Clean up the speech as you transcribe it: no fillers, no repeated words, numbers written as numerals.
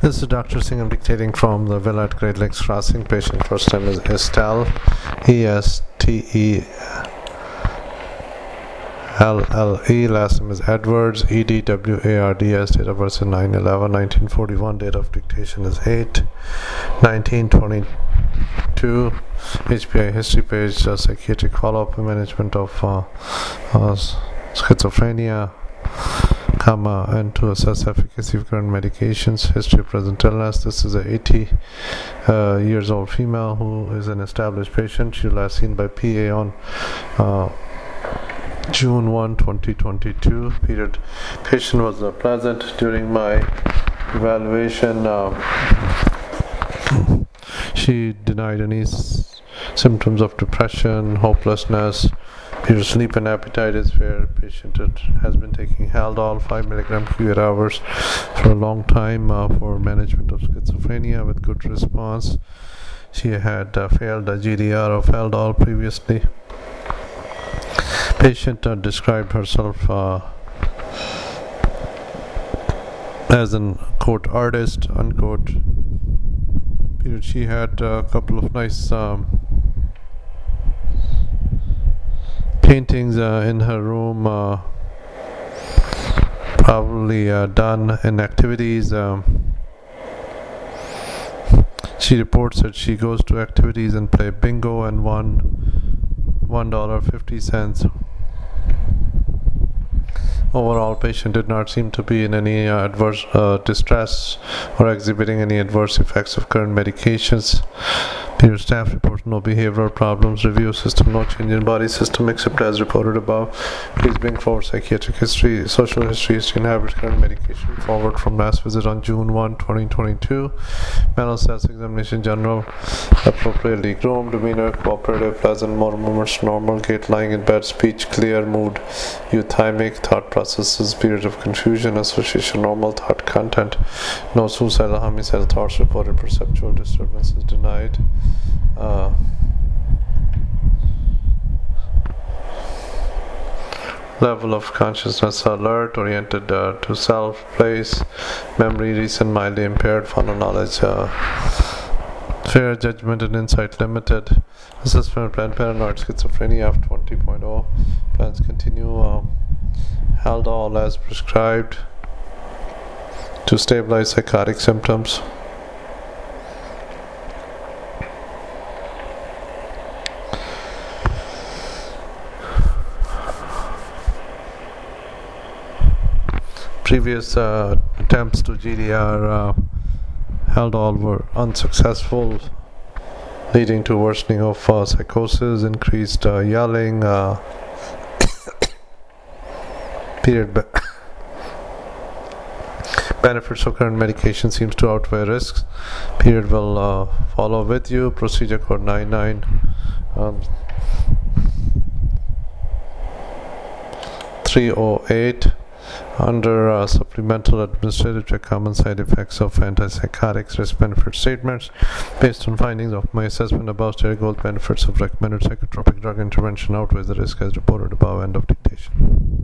This is Dr. Singh. I'm dictating from the villa at Great Lakes Crossing. Patient first name is Estelle, Estelle. Last name is Edwards, Edwards. Date of birth is 9/11/1941. Date of dictation is 8/19/22. HPI history page, psychiatric follow-up, management of schizophrenia, and to assess efficacy of current medications, history of present illness. This is a 80 years old female who is an established patient. She was last seen by PA on June 1, 2022. Patient was pleasant during my evaluation. She denied any symptoms of depression, hopelessness. Period sleep and appetite is fair. Patient has been taking Haldol 5 mg q8 hours for a long time for management of schizophrenia with good response. She had failed a GDR of Haldol previously. Patient described herself as an quote artist unquote. Period. She had a couple of nice paintings in her room, probably done in activities. She reports that she goes to activities and play bingo and won $1.50. Overall, patient did not seem to be in any adverse distress or exhibiting any adverse effects of current medications. Period. Staff reports no behavioral problems. Review system, no change in body system except as reported above. Please bring forward psychiatric history, social history, and average current medication forward from last visit on June 1, 2022. Mental status examination general, appropriately groomed, demeanor cooperative, pleasant, motor movements normal, gait, lying in bed, speech clear, mood euthymic, thought processes, period of confusion, association normal, thought content, no suicidal, homicidal thoughts reported, perceptual disturbances denied. Level of consciousness alert, oriented to self, place, memory recent, mildly impaired, final knowledge fair, judgment and insight limited. Assessment plan paranoid schizophrenia of 20.0. Plans continue Haldol as prescribed to stabilize psychotic symptoms. Previous attempts to GDR Haldol were unsuccessful, leading to worsening of psychosis, increased yelling. Period. Benefits of current medication seems to outweigh risks. Period will follow with you. Procedure code 99308. Under supplemental administrative check, common side effects of antipsychotics, risk benefit statements. Based on findings of my assessment above, stated goal benefits of recommended psychotropic drug intervention outweighs the risk as reported above. End of dictation.